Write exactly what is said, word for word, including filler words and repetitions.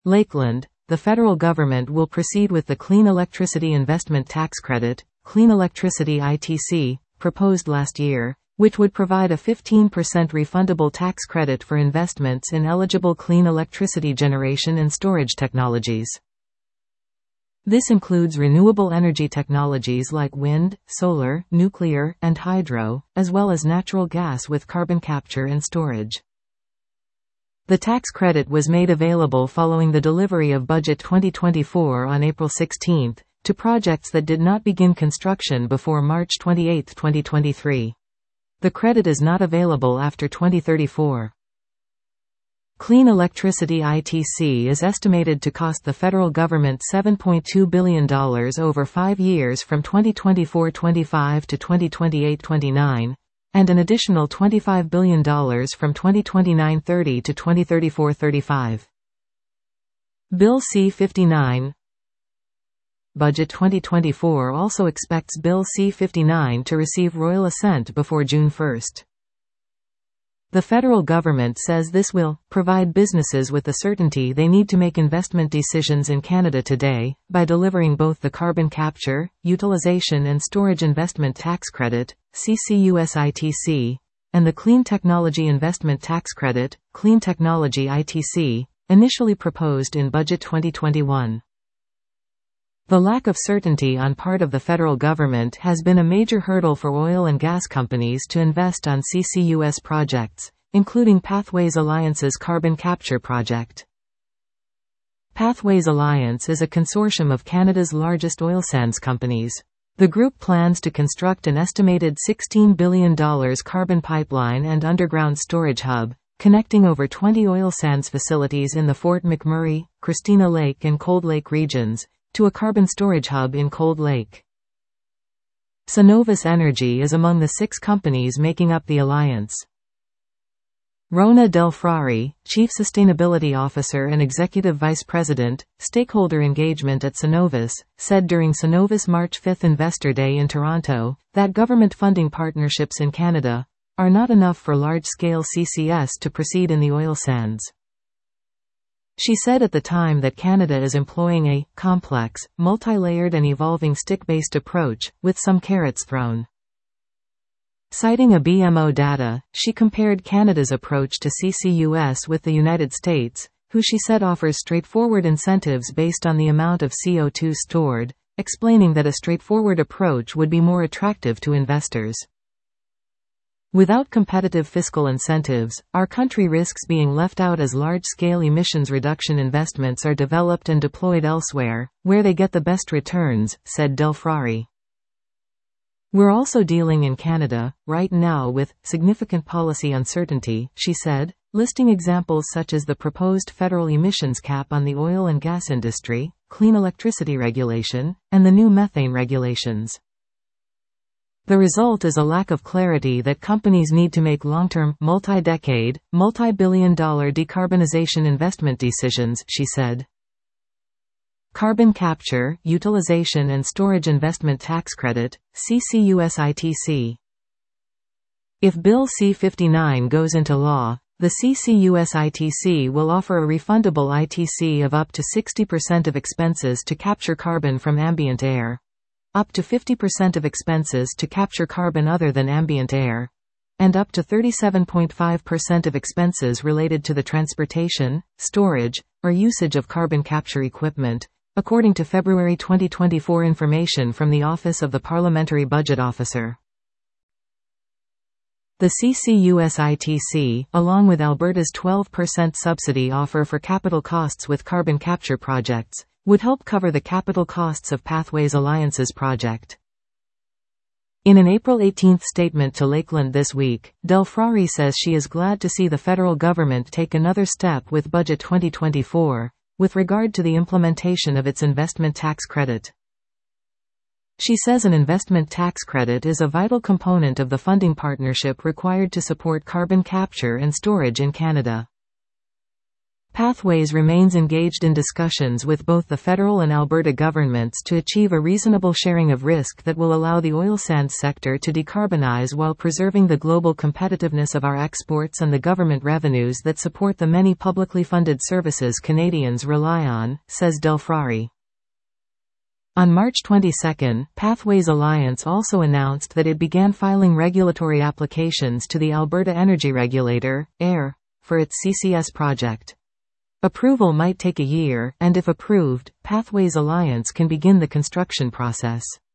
Lakeland, the federal government will proceed with the Clean Electricity Investment Tax Credit, Clean Electricity I T C, proposed last year, which would provide a fifteen percent refundable tax credit for investments in eligible clean electricity generation and storage technologies. This includes renewable energy technologies like wind, solar, nuclear, and hydro, as well as natural gas with carbon capture and storage. The tax credit was made available following the delivery of Budget twenty twenty-four on April sixteenth, to projects that did not begin construction before March twenty-eighth, twenty twenty-three. The credit is not available after twenty thirty-four. Clean Electricity I T C is estimated to cost the federal government seven point two billion dollars over five years from twenty twenty-four twenty-five to twenty twenty-eight twenty-nine, and an additional twenty-five billion dollars from twenty twenty-nine thirty to twenty thirty-four thirty-five. Bill C fifty-nine. Budget twenty twenty-four also expects Bill C fifty-nine to receive royal assent before June first. The federal government says this will provide businesses with the certainty they need to make investment decisions in Canada today, by delivering both the Carbon Capture, Utilization and Storage Investment Tax Credit, C C U S I T C, and the Clean Technology Investment Tax Credit, Clean Technology I T C, initially proposed in Budget twenty twenty-one. The lack of certainty on part of the federal government has been a major hurdle for oil and gas companies to invest on C C U S projects, including Pathways Alliance's carbon capture project. Pathways Alliance is a consortium of Canada's largest oil sands companies. The group plans to construct an estimated sixteen billion dollars carbon pipeline and underground storage hub, connecting over twenty oil sands facilities in the Fort McMurray, Christina Lake and Cold Lake regions, to a carbon storage hub in Cold Lake. Cenovus Energy is among the six companies making up the alliance. Rona Del Frari, Chief Sustainability Officer and Executive Vice President, Stakeholder Engagement at Cenovus, said during Cenovus March fifth Investor Day in Toronto, that government funding partnerships in Canada are not enough for large-scale C C S to proceed in the oil sands. She said at the time that Canada is employing a complex, multi-layered and evolving stick-based approach, with some carrots thrown. Citing a B M O data, she compared Canada's approach to C C U S with the United States, who she said offers straightforward incentives based on the amount of C O two stored, explaining that a straightforward approach would be more attractive to investors. Without competitive fiscal incentives, our country risks being left out as large-scale emissions reduction investments are developed and deployed elsewhere, where they get the best returns, said Del Frari. We're also dealing in Canada, right now with significant policy uncertainty, she said, listing examples such as the proposed federal emissions cap on the oil and gas industry, clean electricity regulation, and the new methane regulations. The result is a lack of clarity that companies need to make long-term, multi-decade, multi-billion dollar decarbonization investment decisions, she said. Carbon Capture, Utilization and Storage Investment Tax Credit, C C U S I T C. If Bill C fifty-nine goes into law, the C C U S I T C will offer a refundable I T C of up to sixty percent of expenses to capture carbon from ambient air, up to fifty percent of expenses to capture carbon other than ambient air, and up to thirty-seven point five percent of expenses related to the transportation, storage, or usage of carbon capture equipment, according to February twenty twenty-four information from the Office of the Parliamentary Budget Officer. The C C U S I T C, along with Alberta's twelve percent subsidy offer for capital costs with carbon capture projects, would help cover the capital costs of Pathways Alliance's project. In an April eighteenth statement to Lakeland this week, Del Frari says she is glad to see the federal government take another step with Budget twenty twenty-four, with regard to the implementation of its investment tax credit. She says an investment tax credit is a vital component of the funding partnership required to support carbon capture and storage in Canada. Pathways remains engaged in discussions with both the federal and Alberta governments to achieve a reasonable sharing of risk that will allow the oil sands sector to decarbonize while preserving the global competitiveness of our exports and the government revenues that support the many publicly funded services Canadians rely on, says Del Frari. On March twenty-second, Pathways Alliance also announced that it began filing regulatory applications to the Alberta Energy Regulator, A E R, for its C C S project. Approval might take a year, and if approved, Pathways Alliance can begin the construction process.